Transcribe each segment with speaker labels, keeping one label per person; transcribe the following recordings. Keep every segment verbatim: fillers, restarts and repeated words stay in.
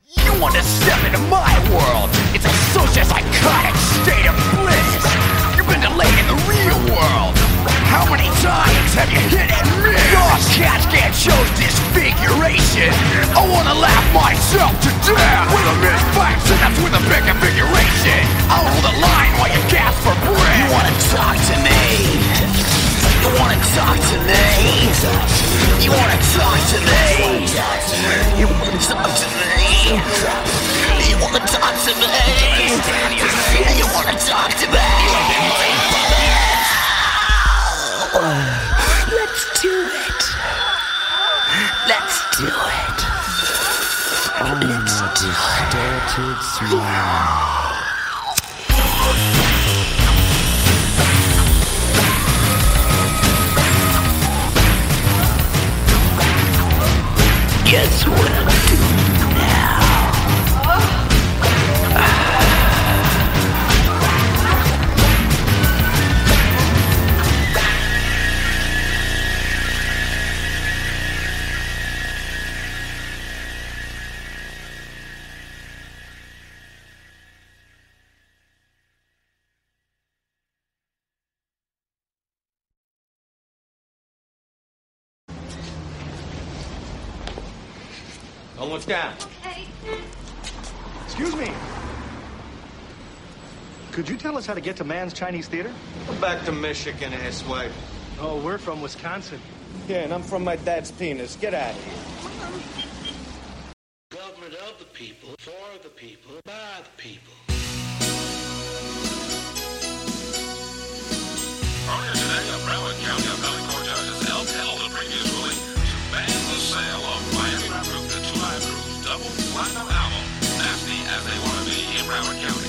Speaker 1: You want to step into my world? It's a socialist psychotic state of bliss. You've been delayed in the real world. How many times have you hit and missed? Your cats can't show disfiguration. I wanna laugh myself to death with a misfacts, and that's with a big configuration. I'll hold the line while you gasp for breath. You wanna talk to me? You wanna talk to me? You wanna talk to me? You wanna talk to me? You wanna talk to me? You wanna talk to me? Let's do it. Let's do it. Let's do it. Dirty smile. Guess what I'm doing now?
Speaker 2: Almost down.
Speaker 3: Okay.
Speaker 4: Excuse me. Could you tell us how to get to Mann's Chinese Theater?
Speaker 2: Go back to Michigan, asswipe.
Speaker 4: Oh, we're from Wisconsin.
Speaker 2: Yeah, and I'm from my dad's penis. Get out of here.
Speaker 5: Government of the people, for the people, by the people.
Speaker 6: Earlier today, a Broward County appellate court judge has upheld a previous ruling to ban the sale of Miami Group, the Two-Live Crew's double platinum album, Nasty as They Want to Be, in Broward County.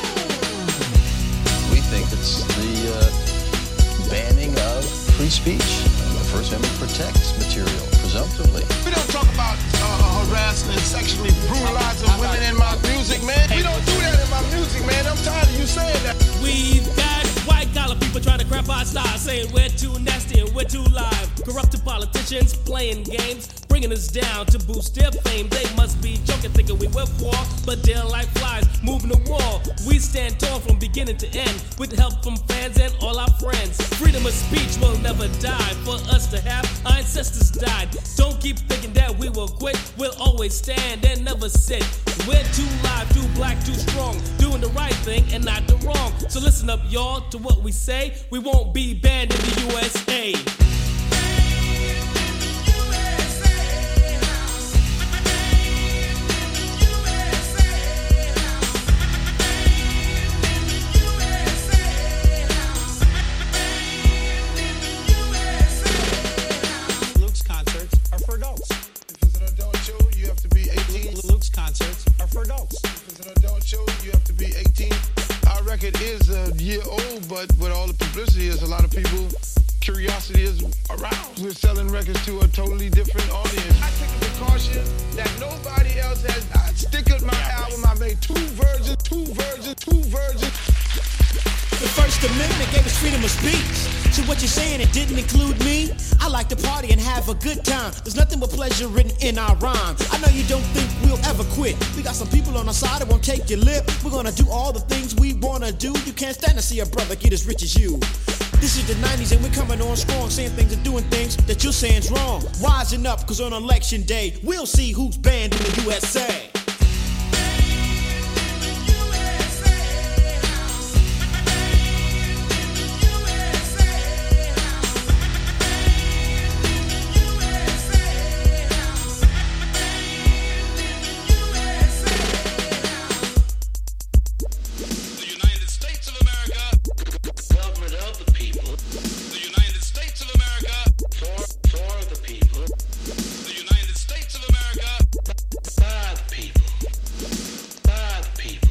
Speaker 7: We think it's the uh, banning of free speech. The First Amendment protects material, presumptively.
Speaker 5: We don't talk about uh, harassing and sexually brutalizing women in my music, man. We don't do that in my music, man. I'm tired of you saying that.
Speaker 8: We've got white collar people trying to crap our style, saying we're too nasty and we're too live. Corrupted politicians playing games, bringing us down to boost their fame. They must be joking, thinking we were poor, but they're like flies moving the wall. We stand tall from beginning to end, with help from fans and all our friends. Freedom of speech will never die. For us to have, our ancestors died. Don't keep thinking that we will quit. We'll always stand and never sit. We're too live, too black, too strong, doing the right thing and not the wrong. So listen up, y'all, to what we say. We won't be banned in the U S A.
Speaker 5: Luke's concerts are for adults. If it's an adult show, you have to be eighteen. Luke's concerts are for adults. If it's an adult show, you have to be eighteen. Our record is a year old, but with all the publicity, there's a lot of people, curiosity is aroused. We're selling records to a totally different audience. I take the precaution that nobody else has. I stick with my album. I made two versions, two versions, two versions.
Speaker 8: The First Amendment gave us freedom of speech. So what you're saying, it didn't include me? I like to party and have a good time. There's nothing but pleasure written in our rhyme. I know you don't think we'll ever quit. We got some people on our side that won't take your lip. We're gonna do all the things we wanna do. You can't stand to see a brother get as rich as you. This is the nineties and we're coming on strong, saying things and doing things that you're saying's wrong. Wising up, cause on election day, we'll see who's banned in the U S A.
Speaker 6: The United States of America,
Speaker 5: Government of the people,
Speaker 6: the United States of America,
Speaker 5: for, for the people,
Speaker 6: the United States of America,
Speaker 5: by the people, by the people.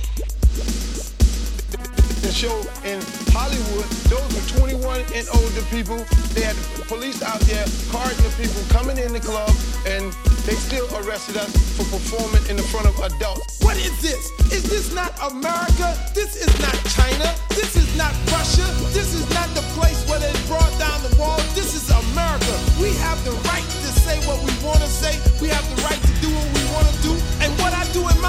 Speaker 5: The show in Hollywood, those were twenty-one and older people. They had the police out there carding the people coming in the club, and they still arrested us for performing in the front of adults. What is this? Is this not America? This is not China. This is not Russia. This is not the place where they brought down the wall. This is America. We have the right to say what we want to say. We have the right to do what we want to do. And what I do in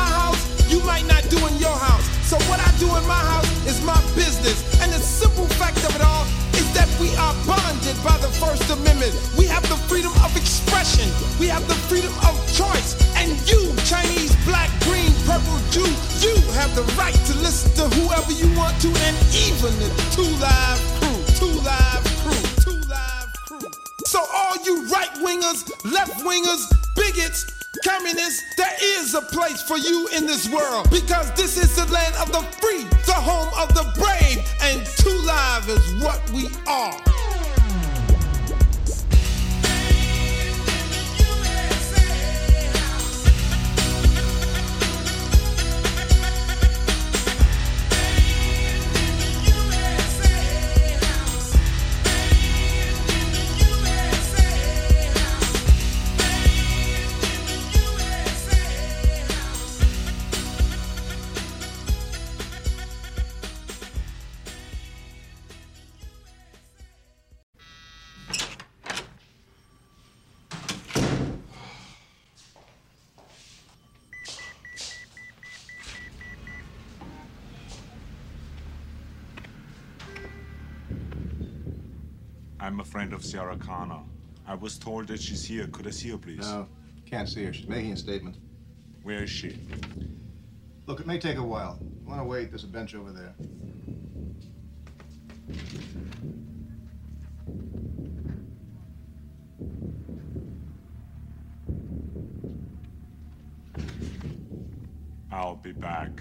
Speaker 5: by the First Amendment. We have the freedom of expression. We have the freedom of choice. And you, Chinese, black, green, purple, Jew, you have the right to listen to whoever you want to, and even the Two Live Crew, Two Live Crew, Two Live Crew. So all you right-wingers, left-wingers, bigots, communists, there is a place for you in this world, because this is the land of the free, the home of the brave, and Two Live is what we are.
Speaker 3: I'm a friend of Sarah Connor. I was told that she's here. Could I see her, please?
Speaker 9: No, can't see her. She's making a statement.
Speaker 3: Where is she?
Speaker 9: Look, it may take a while. You want to wait? There's a bench over there.
Speaker 3: I'll be back.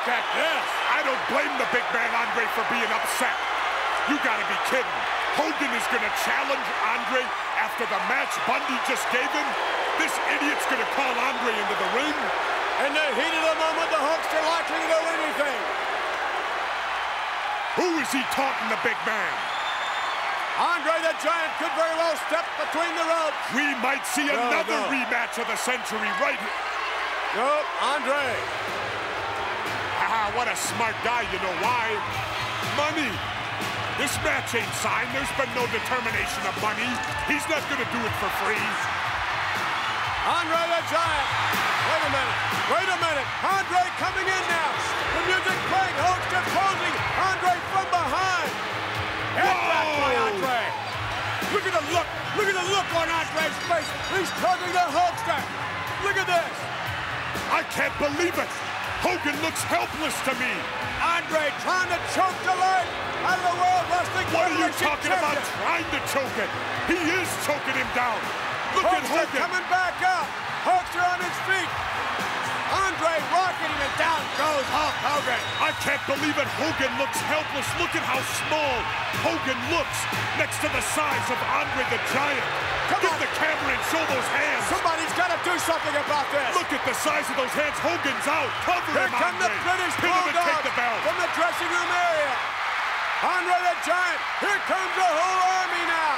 Speaker 10: at this.
Speaker 3: I don't blame the big man Andre for being upset. You gotta be kidding. Hogan is gonna challenge Andre after the match Bundy just gave him? This idiot's gonna call Andre into the ring?
Speaker 10: In the heat of the moment, the Hulkster likely to do anything.
Speaker 3: Who is he taunting, the big man?
Speaker 10: Andre the Giant could very well step between the ropes.
Speaker 3: We might see
Speaker 10: no,
Speaker 3: another
Speaker 10: no.
Speaker 3: rematch of the century right here.
Speaker 10: Nope, Andre.
Speaker 3: Ah, what a smart guy. You know why? Money. This match ain't signed. There's been no determination of money. He's not going to do it for free.
Speaker 10: Andre the Giant. Wait a minute. Wait a minute. Andre coming in now. The music playing. Hulkster closing. Andre from behind. Headback by Andre. Look at the look. Look at the look on Andre's face. He's tugging the Hulkster. Look at this.
Speaker 3: I can't believe it. Hogan looks helpless to me.
Speaker 10: Andre trying to choke the leg out of the World Wrestling
Speaker 3: What are you talking
Speaker 10: champion.
Speaker 3: about trying to choke it? He is choking him down. Look
Speaker 10: Hulkster
Speaker 3: at Hogan.
Speaker 10: coming back up. Hulkster on his feet. Andre rocking him, and down goes Hulk Hogan.
Speaker 3: I can't believe it. Hogan looks helpless. Look at how small Hogan looks next to the size of Andre the Giant.
Speaker 10: Come
Speaker 3: Get
Speaker 10: on.
Speaker 3: the camera and show those hands.
Speaker 10: Somebody's got to do something about this.
Speaker 3: Look at the size of those hands. Hogan's out. Cover
Speaker 10: Here
Speaker 3: him,
Speaker 10: come
Speaker 3: Andre.
Speaker 10: the British
Speaker 3: Pin him and
Speaker 10: Bulldog
Speaker 3: take the belt.
Speaker 10: from the dressing room area. Andre the Giant. Here comes the whole army now.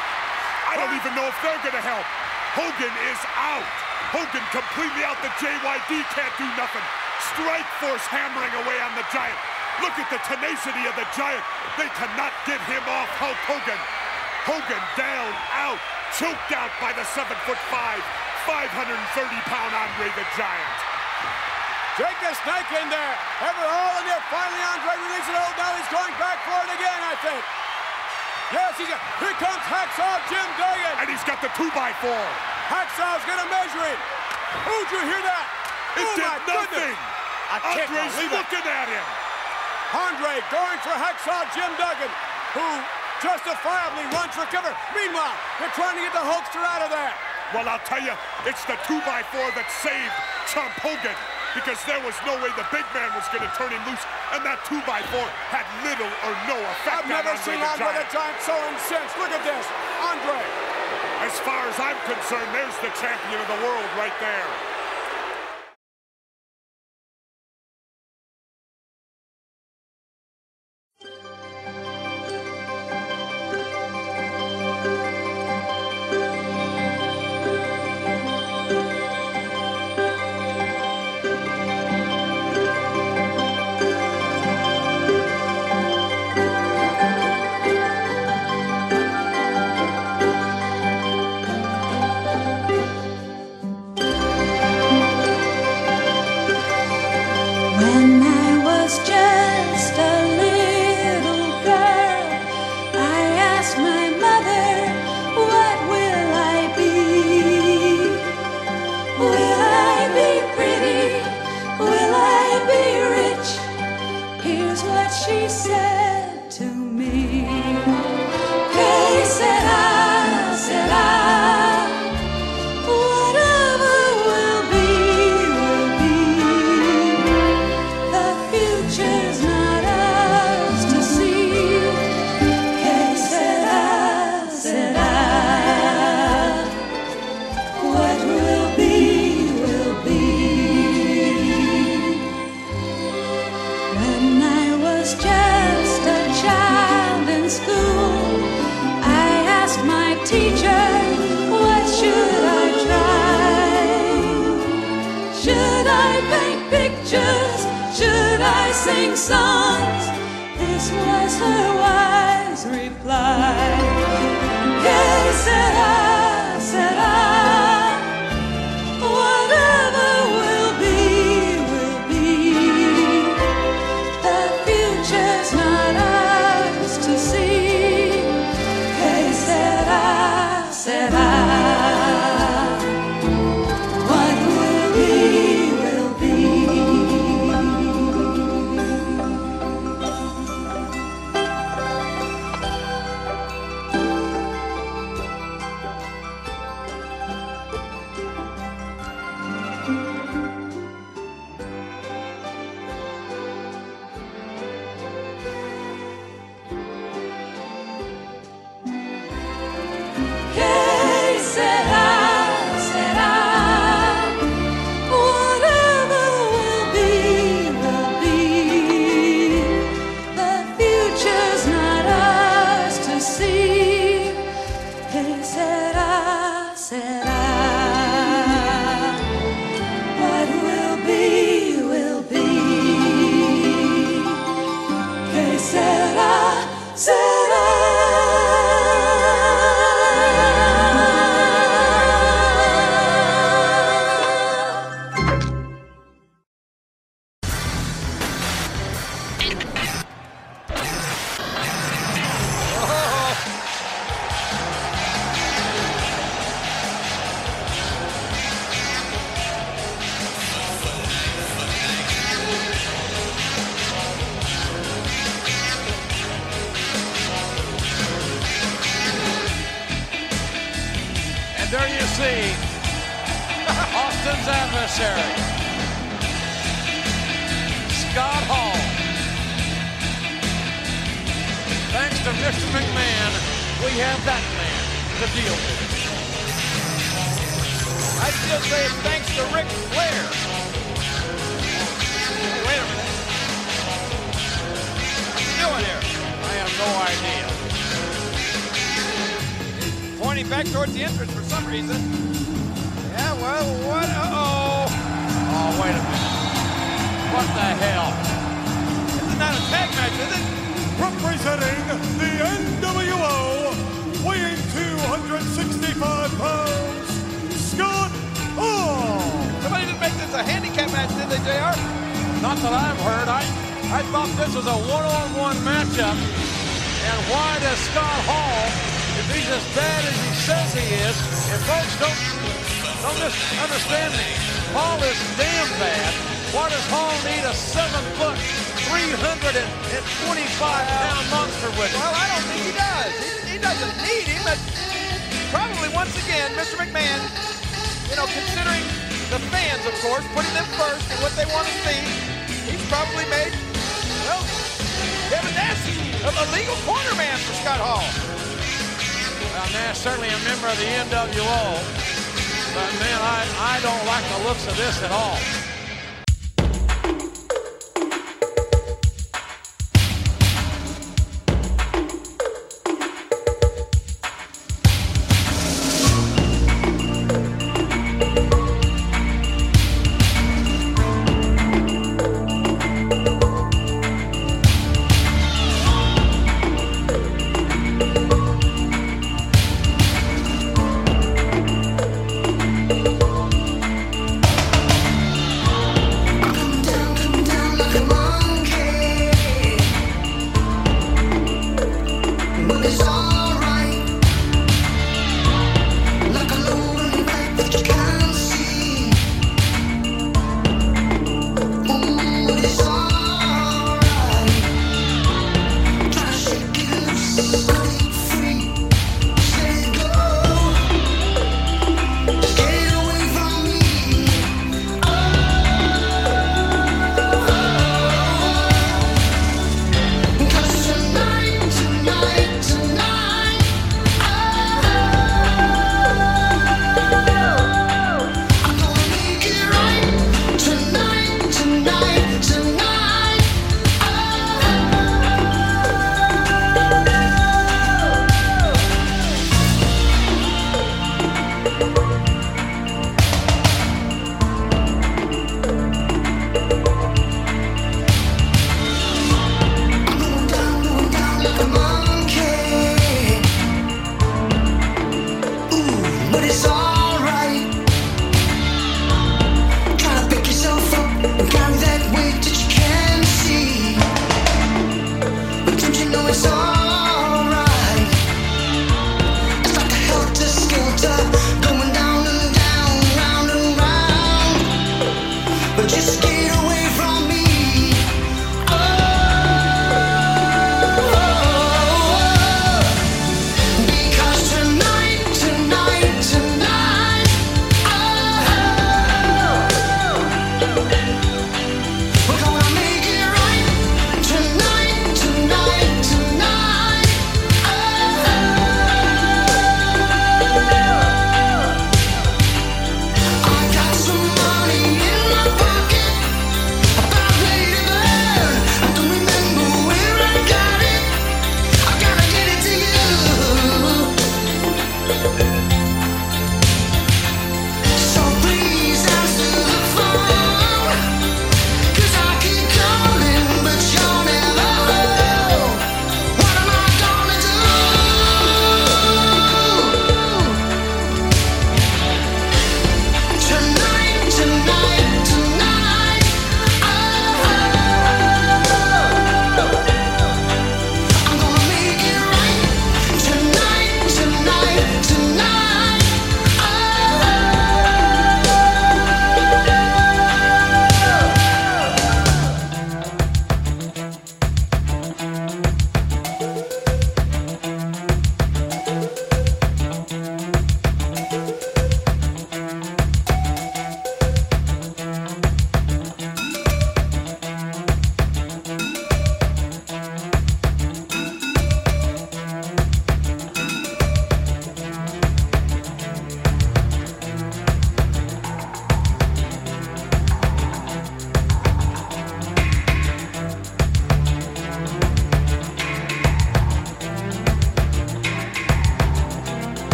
Speaker 3: I don't even know if they're going to help. Hogan is out. Hogan completely out. The J Y D can't do nothing. Strike Force hammering away on the Giant. Look at the tenacity of the Giant. They cannot get him off Hulk Hogan. Hogan down, out, choked out by the seven foot five, five hundred thirty pound Andre the Giant.
Speaker 10: Take the snake in there. Everall in there. Finally, Andre releases it. Oh, now he's going back for it again, I think. Yes, he's got, here comes Hacksaw Jim Duggan.
Speaker 3: And he's got the two by four.
Speaker 10: Hacksaw's gonna measure him. Oh, did you hear that?
Speaker 3: It
Speaker 10: oh,
Speaker 3: did
Speaker 10: my
Speaker 3: nothing.
Speaker 10: Goodness. I can't
Speaker 3: Andre's
Speaker 10: believe it.
Speaker 3: looking at him.
Speaker 10: Andre going for Hacksaw Jim Duggan, who justifiably runs for cover. Meanwhile, they're trying to get the Hulkster out of there.
Speaker 3: Well, I'll tell you, it's the two by four that saved Chump Hogan, because there was no way the big man was going to turn him loose, and that two by four had little or no effect
Speaker 10: I've never
Speaker 3: on Andre
Speaker 10: seen
Speaker 3: the
Speaker 10: Andre
Speaker 3: Giant.
Speaker 10: the Giant so incensed. Look at this. Andre.
Speaker 3: As far as I'm concerned, there's the champion of the world right there.
Speaker 11: When I was just a little girl, I asked my mother, what will I be? Will I be pretty? Will I be rich? Here's what she said to me. Que sera, sera. Whatever will be, will be. The future's not ours to see. Que sera, sera. What will be, will be. When I was just a child in school, I asked my teacher, what should I try? Should I paint pictures? Should I sing songs? This was her wise reply. Que sera, sera. Whatever will be, will be. The future's not ours to see. Que sera, sera. What will be, will be.
Speaker 12: And there you see Austin's adversary, Scott Hall. Thanks to Mister McMahon, we have that man to deal with.
Speaker 13: I still say it's thanks to Ric Flair. Wait a minute. What are you doing here?
Speaker 12: I have no idea.
Speaker 13: Pointing back towards the entrance for some reason. Yeah, well, what? Uh-oh.
Speaker 12: Oh, wait a minute. What the hell?
Speaker 13: This is not a tag match, is it?
Speaker 3: Representing the N W O, weighing two hundred sixty-five pounds, Scott Hall.
Speaker 13: Somebody didn't make this a handicap match, did they, J R?
Speaker 12: Not that I've heard. I, I thought this was a one-on-one matchup. And why does Scott Hall, if he's as bad as he says he is, and folks don't, don't just understand me, Hall is damn bad. Why does Hall need a seven-foot, three hundred twenty-five pound monster with him?
Speaker 13: Well, I don't think he does. He, he doesn't need him. But probably, once again, Mister McMahon, you know, considering the fans, of course, putting them first and what they want to see, he's probably made, well, Kevin Nash a legal corner man for Scott Hall.
Speaker 12: Well, Nash certainly a member of the N W O, but man, I, I don't like the looks of this at all.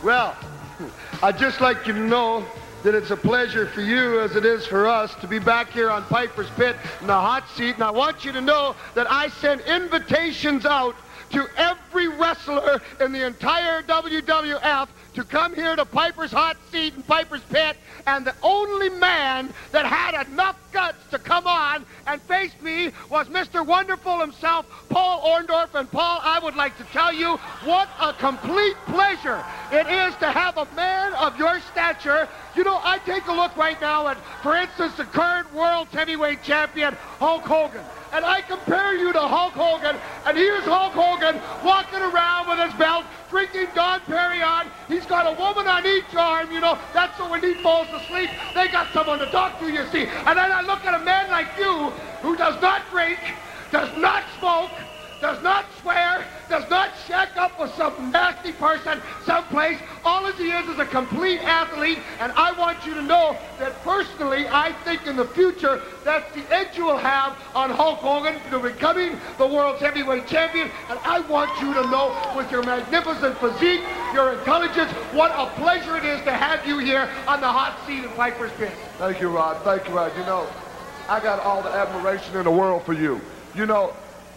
Speaker 14: Well, I'd just like you to know that it's a pleasure for you as it is for us to be back here on Piper's Pit in the hot seat. And I want you to know that I sent invitations out to every wrestler in the entire W W F to come here to Piper's hot seat in Piper's Pit, and the only man that had enough guts to come on and face me was Mister Wonderful himself, Paul Orndorff. And Paul, I would like to tell you what a complete pleasure it is to have a man of your stature. You know, I take a look right now at, for instance, the current world heavyweight champion, Hulk Hogan. And I compare you to Hulk Hogan, and here's Hulk Hogan walking around with his belt, drinking Dom Perignon. He's got a woman on each arm, you know, that's so when he falls asleep, they got someone to talk to, you see. And then I look at a man like you, who does not drink, does not smoke, does not swear, does not shack up with some nasty person someplace. All as he is is a complete athlete, and I want you to know that personally, I think in the future, that's the edge you will have on Hulk Hogan to becoming the world's heavyweight champion. And I want you to know, with your magnificent physique, your intelligence, what a pleasure it is to have you here on the hot seat in Piper's Pit.
Speaker 15: Thank you, Rod. Thank you, Rod. You know, I got all the admiration in the world for you. You know,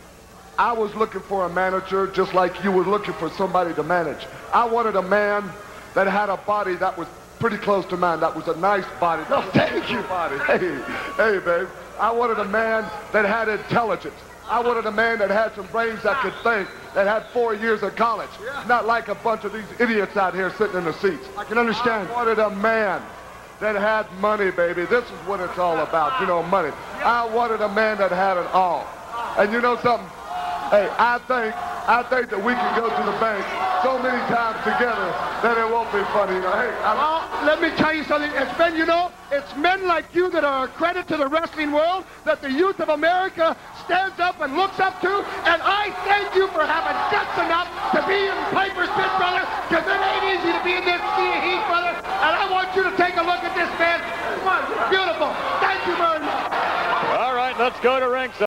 Speaker 15: I was looking for a manager just like you were looking for somebody to manage. I wanted a man that had a body that was pretty close to mine, that was a nice body.
Speaker 14: No, thank you.
Speaker 15: Body. Hey, hey, babe. I wanted a man that had intelligence. I wanted a man that had some brains that could think, that had four years of college. Yeah. Not like a bunch of these idiots out here sitting in the seats.
Speaker 14: I can understand.
Speaker 15: I wanted a man that had money, baby. This is what it's all about, you know, money. I wanted a man that had it all. And you know something? Hey, I think, I think that we can go to the bank so many times together that it won't be funny. You know, hey, I
Speaker 14: well, let me tell you something. It's been, you know, it's men like you that are a credit to the wrestling world, that the youth of America stands up and looks up to. And I thank you for having guts enough to be in Piper's Pit, brother, because it ain't easy to be in this sea of heat, brother. And I want you to take a look at this, man. Come on, it's beautiful. Thank you very much.
Speaker 12: All right, let's go to ringside.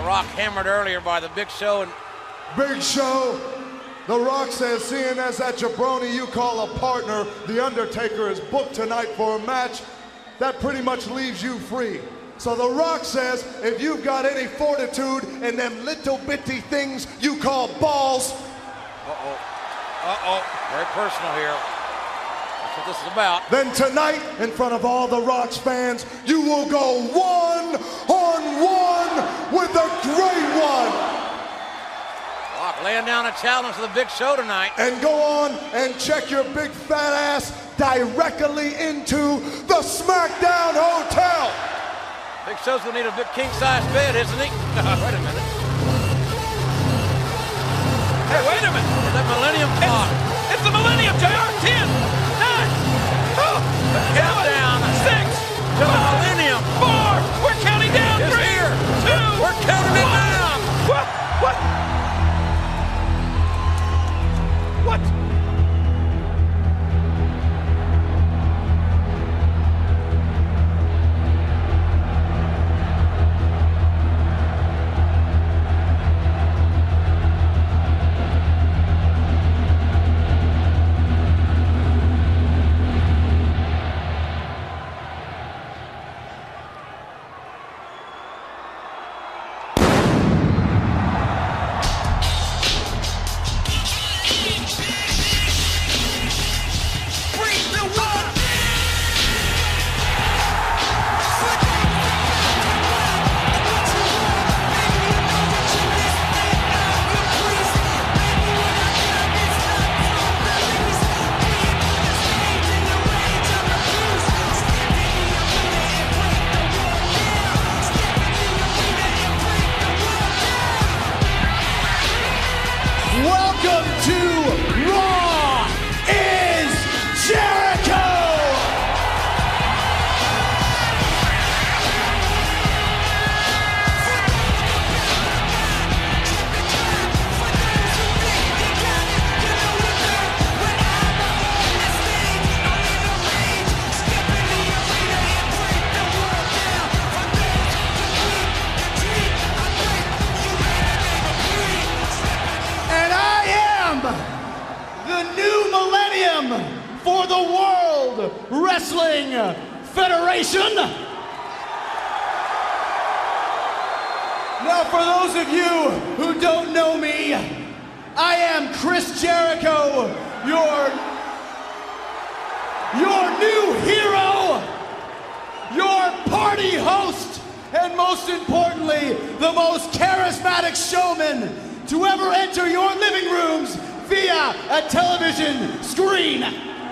Speaker 12: Rock hammered earlier by the Big Show. And
Speaker 16: Big Show, The Rock says, seeing as that jabroni you call a partner, The Undertaker is booked tonight for a match, that pretty much leaves you free. So The Rock says, if you've got any fortitude in them little bitty things you call balls.
Speaker 12: Uh-oh. Uh-oh. Very personal here. That's what this is about.
Speaker 16: Then tonight, in front of all The Rock's fans, you will go one on one with the Great One.
Speaker 12: Rock laying down a challenge to the Big Show tonight.
Speaker 16: And go on and check your big fat ass directly into the SmackDown Hotel.
Speaker 12: Big Show's gonna need a big king-size bed, isn't he? Wait a minute.
Speaker 13: Hey, wait a minute.
Speaker 12: Is that Millennium Clock?
Speaker 13: It's, it's the Millennium, J R. ten, nine, oh,
Speaker 12: countdown.
Speaker 13: six,
Speaker 12: to the Millennium.
Speaker 13: four, we're counting down.
Speaker 12: It's
Speaker 13: three,
Speaker 12: here.
Speaker 13: two,
Speaker 12: we're counting it
Speaker 13: one.
Speaker 12: down.
Speaker 13: What? What? What?
Speaker 17: For the World Wrestling Federation. Now, for those of you who don't know me, I am Chris Jericho, your, your new hero, your party host, and most importantly, the most charismatic showman to ever enter your living rooms via a television screen.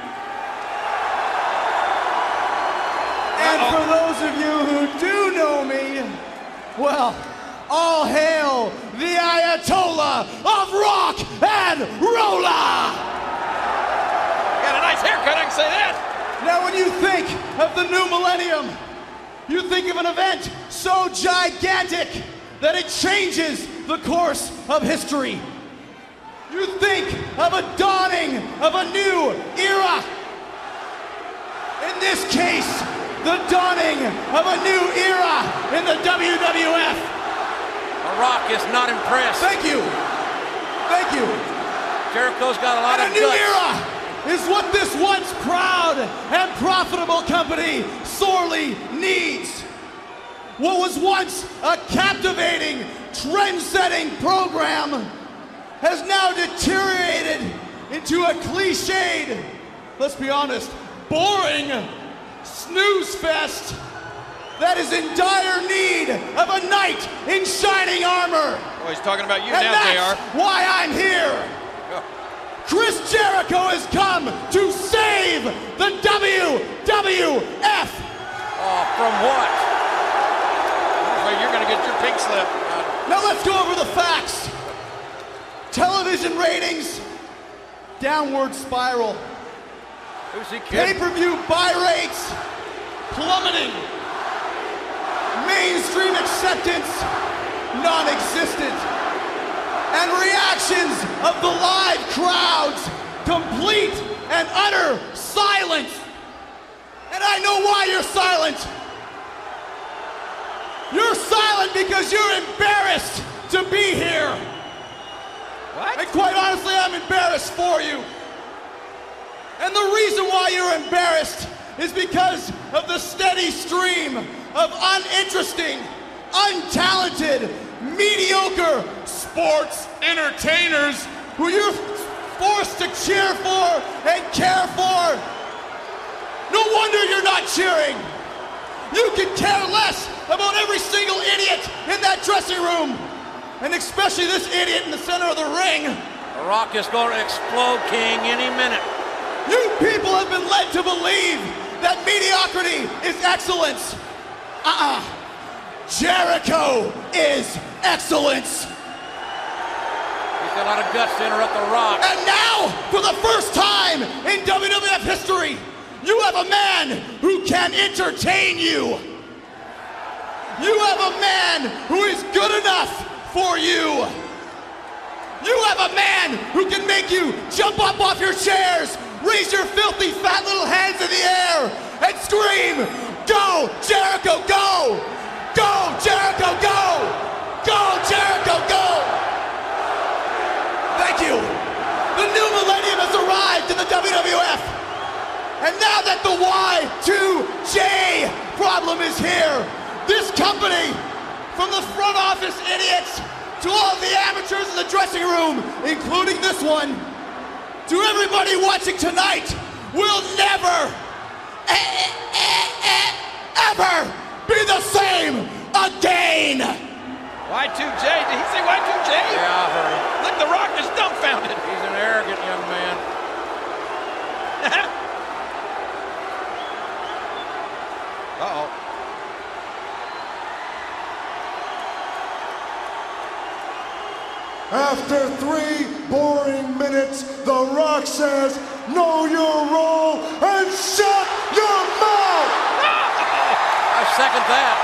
Speaker 17: And for those of you who do know me, well, all hail the Ayatollah of rock and rolla!
Speaker 13: Got a nice haircut, I can say that.
Speaker 17: Now, when you think of the new millennium, you think of an event so gigantic that it changes the course of history. You think of a dawning of a new era. In this case, the dawning of a new era in the W W F.
Speaker 12: The Rock is not impressed.
Speaker 17: Thank you. Thank you.
Speaker 12: Jericho's got a lot
Speaker 17: and
Speaker 12: of
Speaker 17: a new
Speaker 12: guts.
Speaker 17: era is what this once proud and profitable company sorely needs. What was once a captivating, trend-setting program has now deteriorated into a cliched, let's be honest, boring snooze fest that is in dire need of a knight in shining armor.
Speaker 13: Oh, he's talking about you
Speaker 17: and
Speaker 13: now,
Speaker 17: that's
Speaker 13: J R.
Speaker 17: why I'm here. Chris Jericho has come to save the W W F.
Speaker 12: Oh, from what?
Speaker 13: Well, you're going to get your pink slip.
Speaker 17: Now let's go over the facts. Television ratings, downward spiral.
Speaker 12: Who's he kidding?
Speaker 17: Pay-per-view buy rates, plummeting. Mainstream acceptance, non-existent. And reactions of the live crowds, complete and utter silence. And I know why you're silent. You're silent because you're embarrassed to be here.
Speaker 13: What?
Speaker 17: And quite honestly, I'm embarrassed for you. And the reason why you're embarrassed is because of the steady stream of uninteresting, untalented, mediocre sports entertainers who you're forced to cheer for and care for. No wonder you're not cheering. You could care less about every single idiot in that dressing room, and especially this idiot in the center of the ring.
Speaker 12: The Rock is going to explode, King, any minute.
Speaker 17: You people have been led to believe that mediocrity is excellence. Uh-uh. Jericho is excellence.
Speaker 12: He's got a lot of guts to interrupt The Rock.
Speaker 17: And now, for the first time in W W F history, you have a man who can entertain you. You have a man who is good enough for you. You have a man who can make you jump up off your chairs, raise your filthy fat little hands in the air, and scream, "Go, Jericho, go! Go, Jericho, go! Go, Jericho, go!" Thank you. The new millennium has arrived in the W W F. And now that the Y two J problem is here, this company, from the front office idiots to all the amateurs in the dressing room, including this one, to everybody watching tonight, will never, ever be the same again.
Speaker 13: Y two J? Did he say Y two J?
Speaker 12: Yeah, I heard him.
Speaker 13: Look, The Rock is dumbfounded.
Speaker 12: He's an arrogant young man.
Speaker 13: Uh-oh.
Speaker 16: After three boring minutes, The Rock says, "Know your role and shut your mouth!"
Speaker 12: I second that.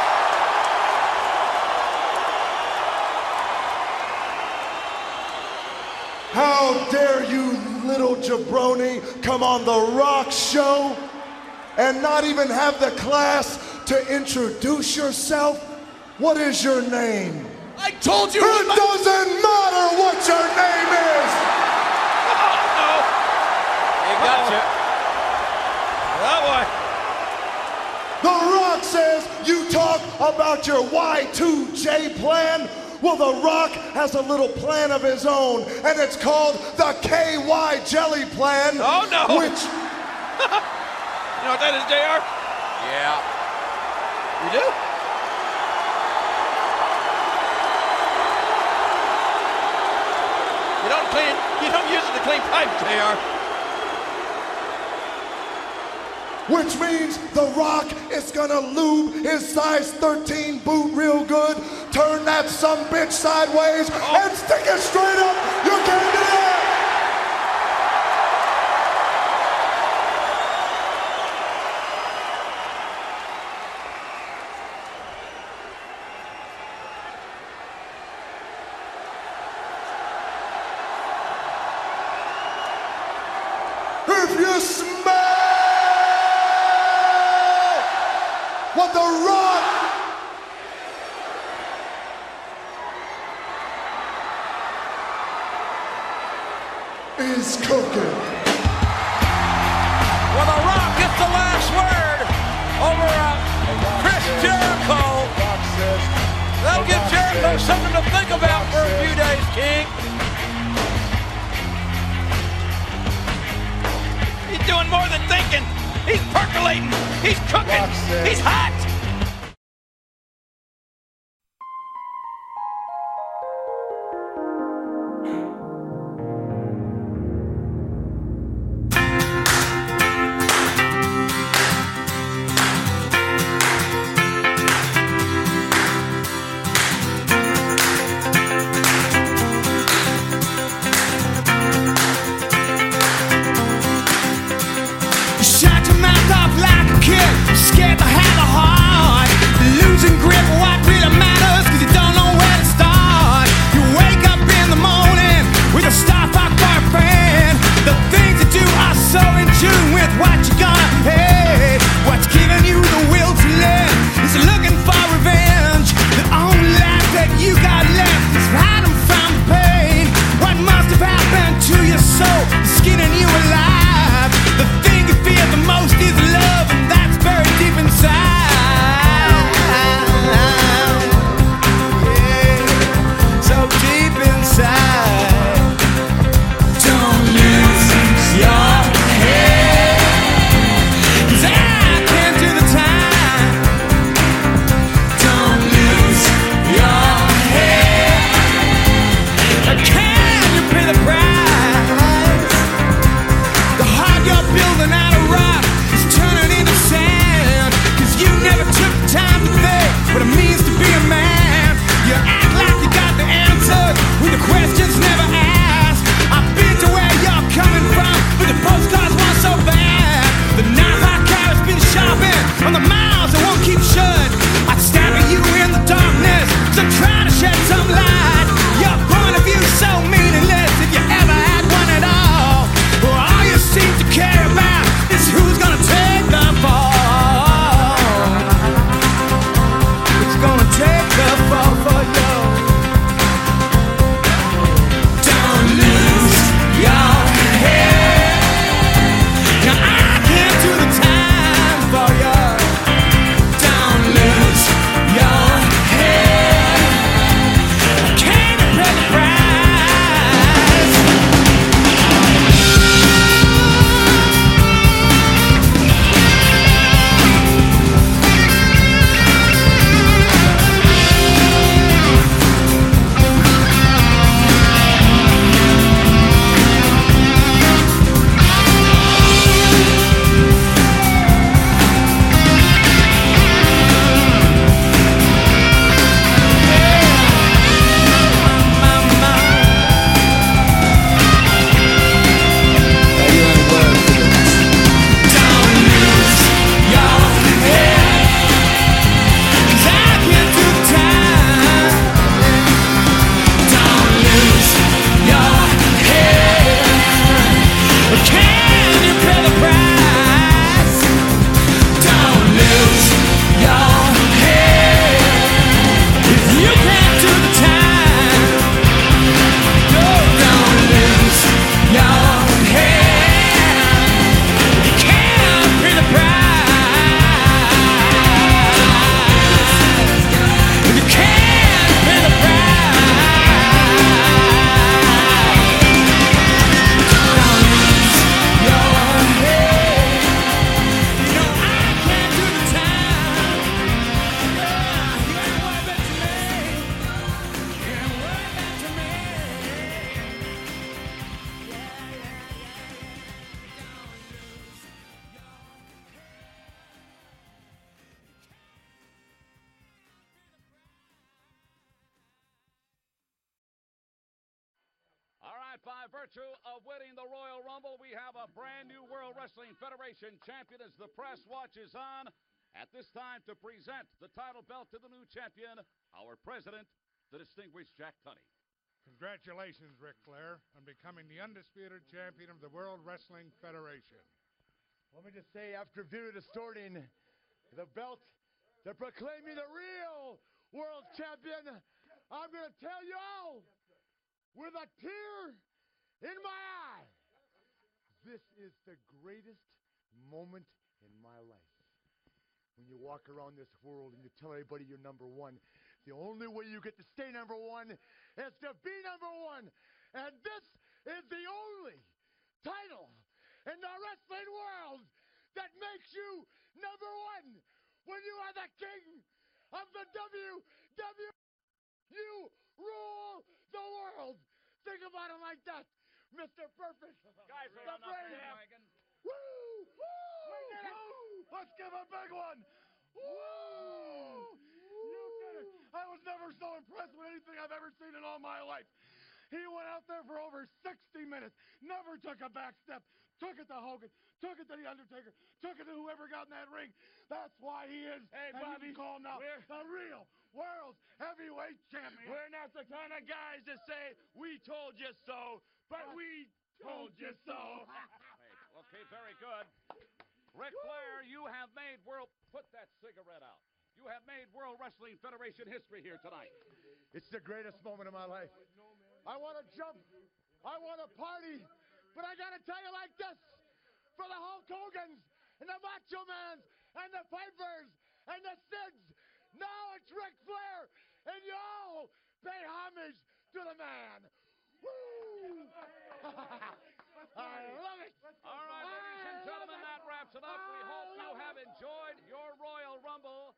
Speaker 16: How dare you, little jabroni, come on The Rock show and not even have the class to introduce yourself? What is your name?
Speaker 17: I told you.
Speaker 16: It doesn't matter what your name is.
Speaker 12: He got you.
Speaker 13: Oh boy.
Speaker 16: The Rock says you talk about your Y two J plan. Well, The Rock has a little plan of his own, and it's called the K Y Jelly Plan.
Speaker 13: Oh no.
Speaker 16: Which
Speaker 13: you know what that is, J R?
Speaker 12: Yeah.
Speaker 13: You do? You don't clean, you don't use it to clean pipes, J R.
Speaker 16: Which means The Rock is gonna lube his size thirteen boot real good, turn that sumbitch sideways,
Speaker 13: Oh.
Speaker 16: and stick it straight up your candidate. If you smell what The Rock is cooking.
Speaker 12: Well, The Rock gets the last word over uh, Chris Jericho. That'll give Jericho something to think about for a few days, King.
Speaker 13: He's doing more than thinking. He's percolating. He's cooking. He's hot.
Speaker 11: Shut your mouth off like a kid, scared to have a heart.
Speaker 18: by virtue of winning the Royal Rumble, we have a brand new World Wrestling Federation champion as the press watches on. At this time, to present the title belt to the new champion, our president, the distinguished Jack Tunney.
Speaker 19: Congratulations, Ric Flair, on becoming the undisputed champion of the World Wrestling Federation.
Speaker 20: Let me just say, after video distorting the belt to proclaim me the real world champion, I'm going to tell you all, with a tear in my eye, this is the greatest moment in my life. When you walk around this world and you tell everybody you're number one, the only way you get to stay number one is to be number one. And this is the only title in the wrestling world that makes you number one. When you are the king of the W W E, you rule the world. Think about it like that, Mister Perfect.
Speaker 18: Guys,
Speaker 20: the
Speaker 18: are on the
Speaker 20: brave.
Speaker 18: bandwagon.
Speaker 20: Woo! Woo! Woo! Let's give a big one. Woo! You did it. I was never so impressed with anything I've ever seen in all my life. He went out there for over sixty minutes, never took a back step, took it to Hogan, took it to The Undertaker, took it to whoever got in that ring. That's why he is,
Speaker 21: Hey,
Speaker 20: and
Speaker 21: Bobby,
Speaker 20: you can call him now,
Speaker 21: we're-
Speaker 20: the real world heavyweight champion.
Speaker 21: We're not the kind of guys to say, we told you so, but we told you so.
Speaker 18: Okay, very good. Ric Flair, you have made world... Put that cigarette out. You have made World Wrestling Federation history here tonight.
Speaker 20: It's the greatest moment of my life. I want to jump. I want to party. But I got to tell you like this. For the Hulk Hogans and the Macho Mans and the Pipers and the Sids, now it's Ric Flair. And y'all pay homage to the man. Woo! I love it.
Speaker 18: All right, ladies and gentlemen, that wraps it up. We hope you have enjoyed your Royal Rumble.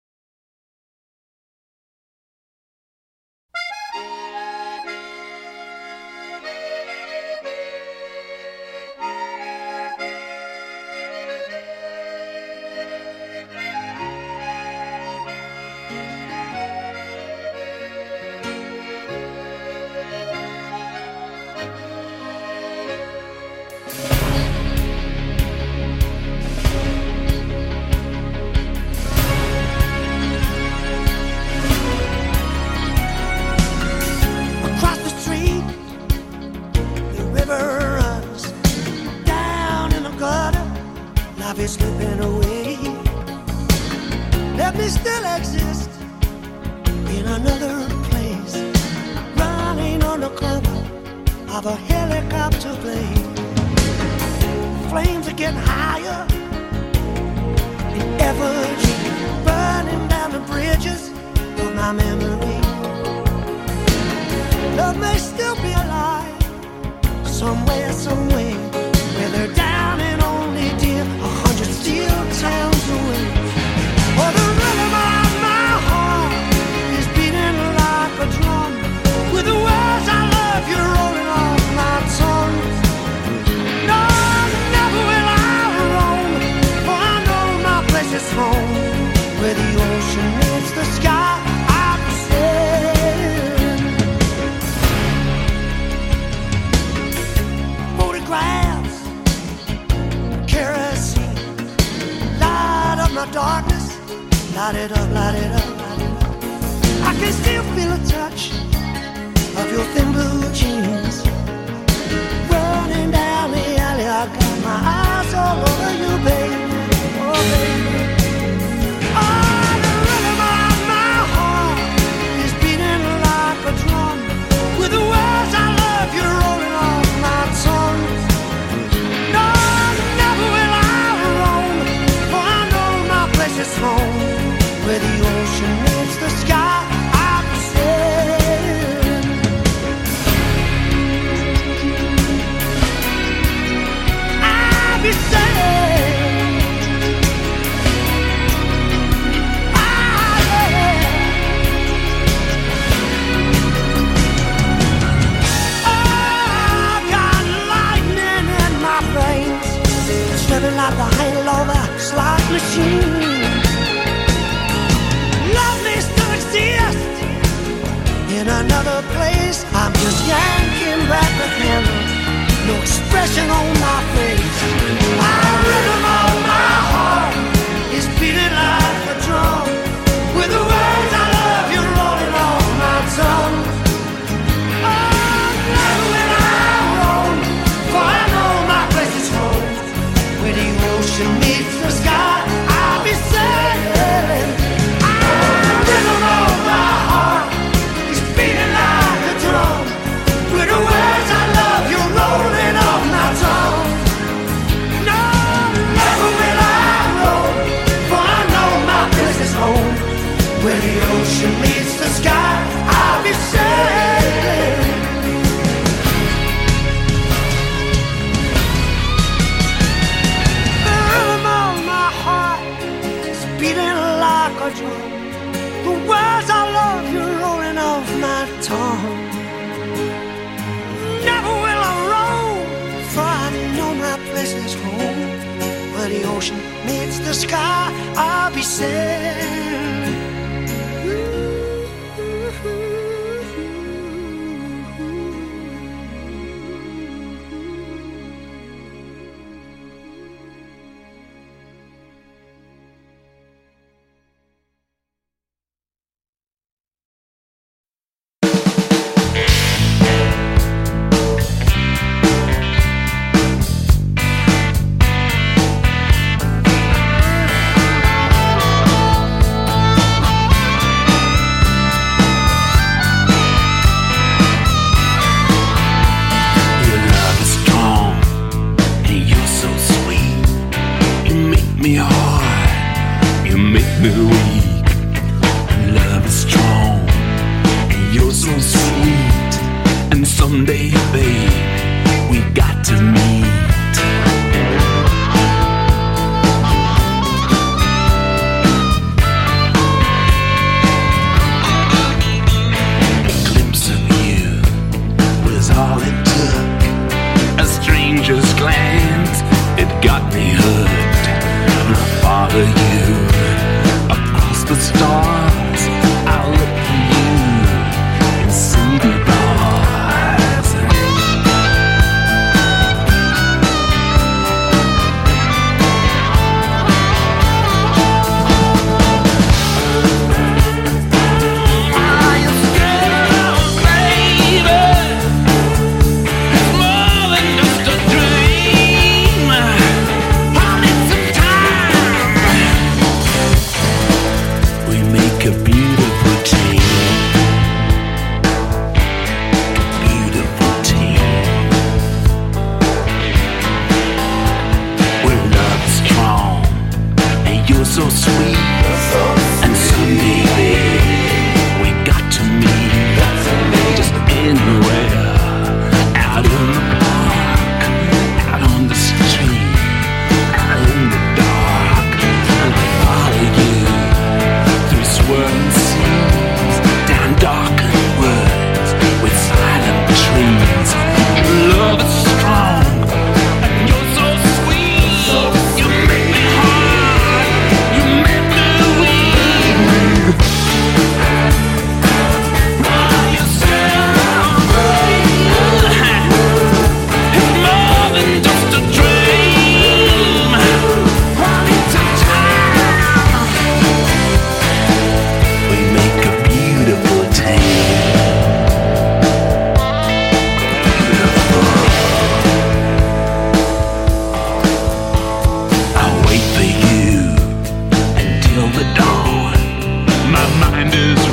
Speaker 11: Across the street, the river runs down in the gutter. Life is slipping away. Let me still exist in another place, running on the cover of a helicopter plane. Flames are getting higher in effigy, burning down the bridges of my memory. Love may still be alive, somewhere, somewhere, where they're down and only dear, a hundred steel towns away. Oh, the rhythm of my heart is beating like a drum, with the words I love you rolling off my tongue. No, never will I roam, for I know my place is home, where the ocean meets the sky. I'll be sailing. Photographs, kerosene, light up my darkness, light it up, light it up, light it up. I can still feel a touch of your thin blue jeans, running down the alley. I got my eyes all over you, baby, oh baby. Oh, the rhythm of my heart is beating like a drum, with the words I love you rolling off my tongue. No, never will I roam, for I know my place is home, where the ocean meets the sky. I'll be sailing. I'll be sailing. When the ocean meets the sky, I'll be sailing. The rhythm of my heart is beating like a drum. The words I love you rolling off my tongue. Never will I roam, for I know my place is home. Where the ocean meets the sky, I'll be sailing.
Speaker 6: My mind is